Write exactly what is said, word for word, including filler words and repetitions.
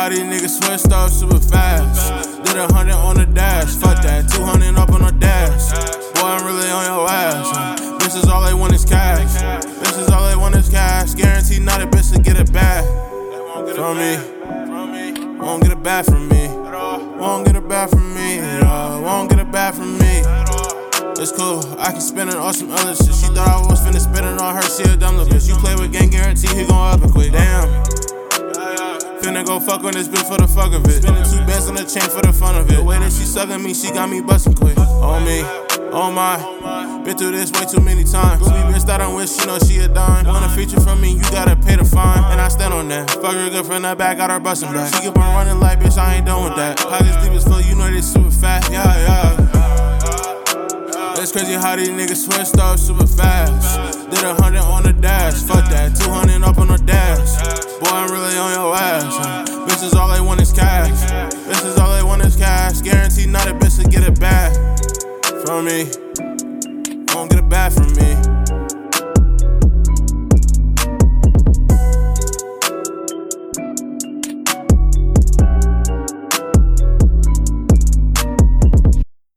how these niggas switched up super fast. Did a hundred on the dash, fuck that, two hundred up on the dash. Boy, I'm really on your ass. Huh? Bitches all they want is cash. Bitches all they want is cash. Guaranteed not a bitch to get it back from me. Won't get it back from me. Won't get it back from me. Uh, won't get it back from me. It's cool, I can spend it on some other shit. She thought I was finna spend it on her, she a dumb little bitch. You play with gang, guarantee he gon' up and quick. Damn. Finna go fuck on this bitch for the fuck of it. Spending two bands on the chain for the fun of it. The way that she sucking me, she got me bustin' quick. On me, oh my. Been through this way too many times. Sweet bitch that I'm with, she know she a dime. Want a feature from me, you gotta pay the fine. And I stand on that. Fuck her good from the back, got her bustin' back. She keep on running like bitch, I ain't done with that. Pockets deep as fuck, you know they super fat. Yeah, yeah. It's crazy how these niggas switched up super fast. Did a hundred on the dash, fuck that, two hundred up on the dash. Boy, I'm really on your ass. Huh? Bitches all they want is cash. Bitches all they want is cash. Guaranteed not a bitch to get it back from me.